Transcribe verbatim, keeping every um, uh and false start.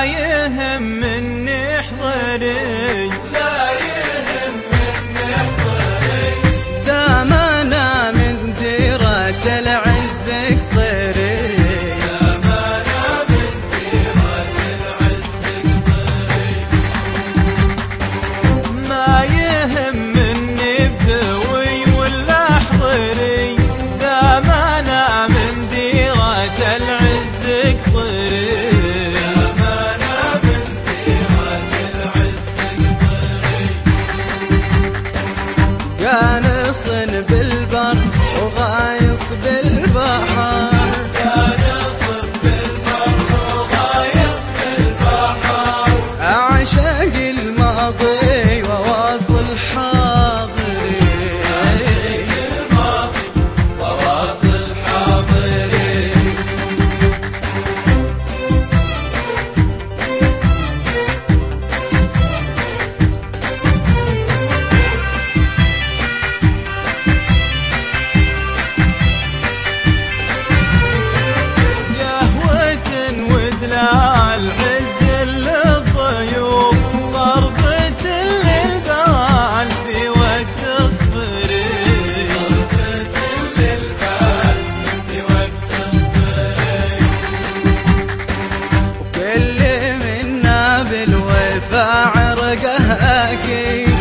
لا يهم مني احضري لا يهم مني احضري دام انا من ديرة العز قطري دام انا من ديرة العز قطري ما يهم مني بدوي ولا احضري دام انا من ديرة العز قطري قانص بالبر وغايص بالبحر قانص بالبر وغايص بالبحر أعشق الماضي وواصل حاضري أعشق الماضي وواصل حاضري العز للضيوف ضربة للبال في وقت صفري ضربة للبال في وقت صفري وكل منا بالوفا عرقه أكيد